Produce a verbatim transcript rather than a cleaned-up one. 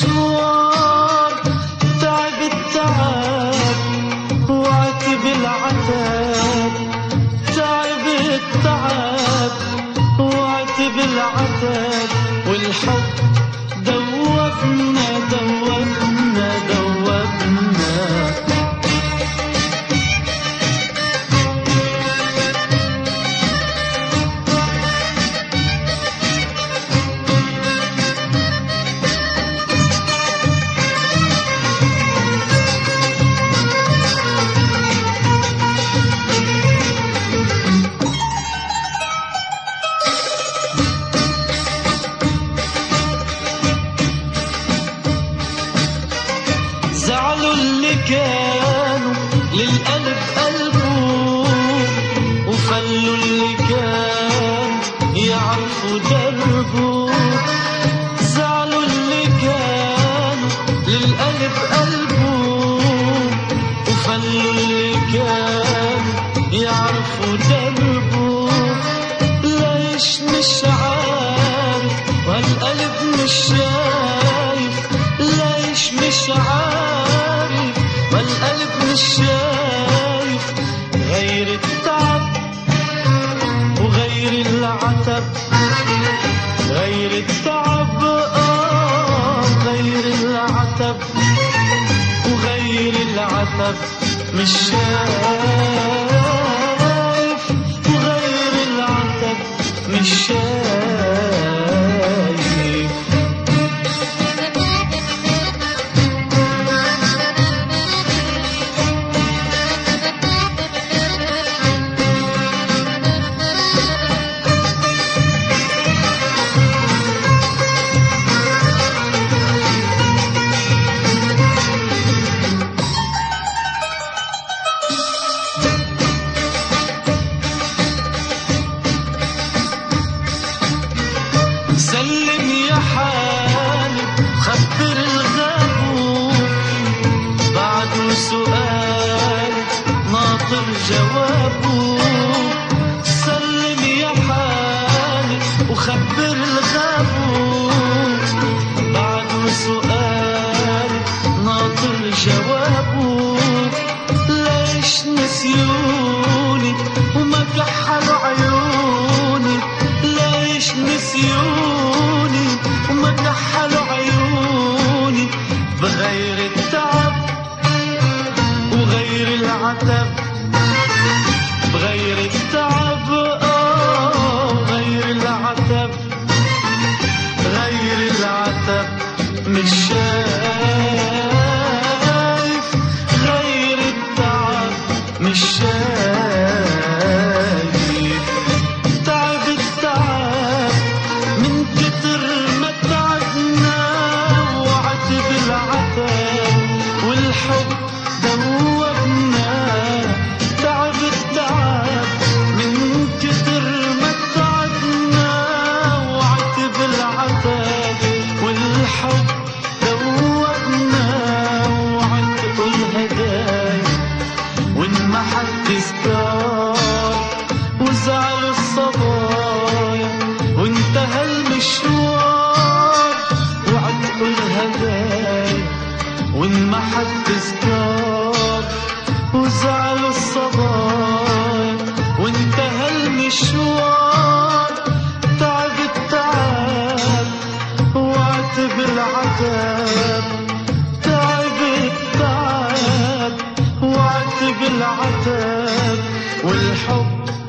المشوار، تعب التعب وعتب العتب، تعب التعب وعتب العتب، والحب دوبنا دوبنا دوبنا. زعلوا اللي كانوا للقلب قلبه، وخلوا اللي كانوا يعرفوا دربه. زعلوا اللي كانوا للقلب قلبه، وخلوا اللي كانوا يعرفوا دربه. ليش مش عارف والقلب مش شايف، ليش مش عارف والقلب مش شايف، غير التعب وغير العتب، غير التعب آه غير العتب، وغير العتب مش شايف، وغير العتب مش شايف. سلم يا حالي خبر الغابون، بعده سؤال ناطر جوابه. سلم يا حالي وخبر الغابون، بعده سؤال ناطر جوابه. ليش نسيوني وما كحلوا عيوني، ليش نسيوني وما كحلوا عيوني، بغير التعب وغير العتب، بغير التعب آه وغير العتب، غير العتب مش شايف، غير التعب مش شايف. تعب التعب من كتر ما تعبنا، وعتب العتب والحب دوبنا. تعب التعب من كتر ما تعبنا، وعتب العتب والحب دوبنا. وعتب الهدايا وانمحى التذكار، وزعل الصبايا وانتهى المشوار. وعتق الهدايا وانمحى التذكار، وزعل الصبايا وانتهى المشوار. تعب التعب وعتب العتب، تعب التعب وعتب العتب، والحب